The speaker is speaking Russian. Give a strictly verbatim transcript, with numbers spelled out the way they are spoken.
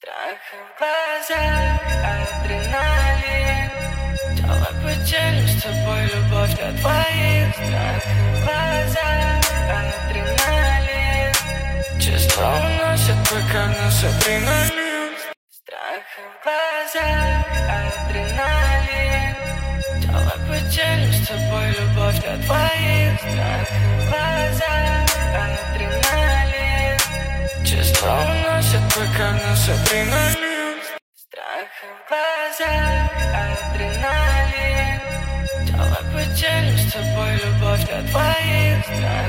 Страх в глазах, адреналин. Давай поделим с тобой любовь на двоих. Страх в глазах, адреналин. Чувства уносят, пока нас адреналин. Страх в глазах, адреналин. Давай поделим с тобой любовь на двоих. Страх в глазах, адреналин. Чувства уносят, пока нас адреналин. Страх в глазах, адреналин. Давай поделим с тобой любовь на двоих.